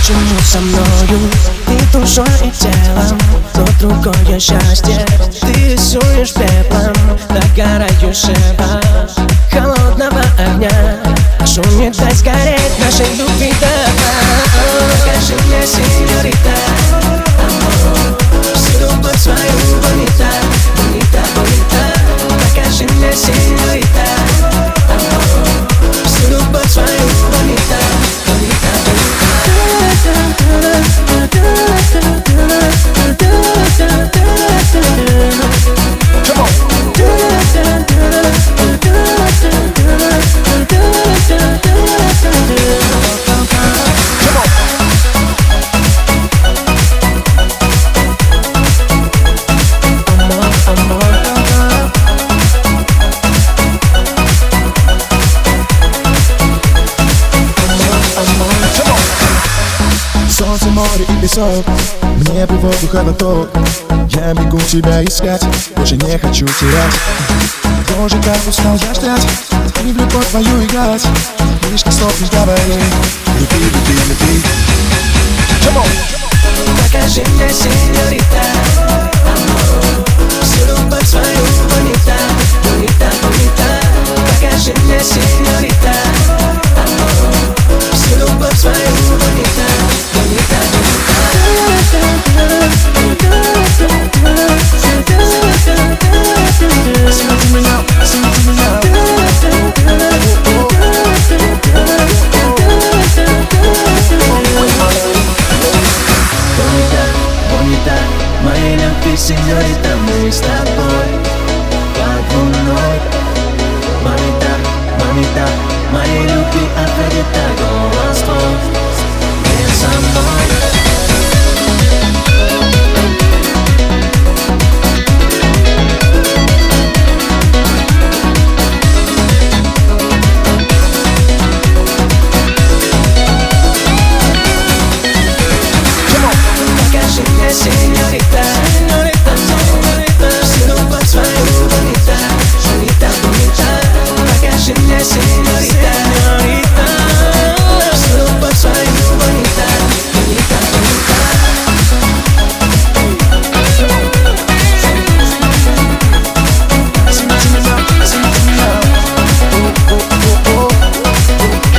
Почему со мною ты душой и телом, но другое счастье ты рисуешь пеплом, догорающего холодного огня. Прошу, не дай сгореть нашей любви до дна. Покажи мне, сеньорита, амор, всю любовь свою, бонита, бонита, бонита. Покажи мне, сеньорита, амор, всю любовь свою, бонита, бонита, бонита. Солнце, море и песок, мне бы воду холодок. Я бегу тебя искать, больше не хочу терять. Боже, как устал я ждать и в любовь твою играть. Лишь не стопнешь, говори, люби, люби, люби. Покажи мне, сеньорита, амор, всю любовь свою, бонита, бонита, бонита. Покажи мне, сеньорита, амор, всю любовь свою, бонита, бонита, бонита. Смотри меня, смотри меня. Bonita, bonita, моя любви, сеньорита.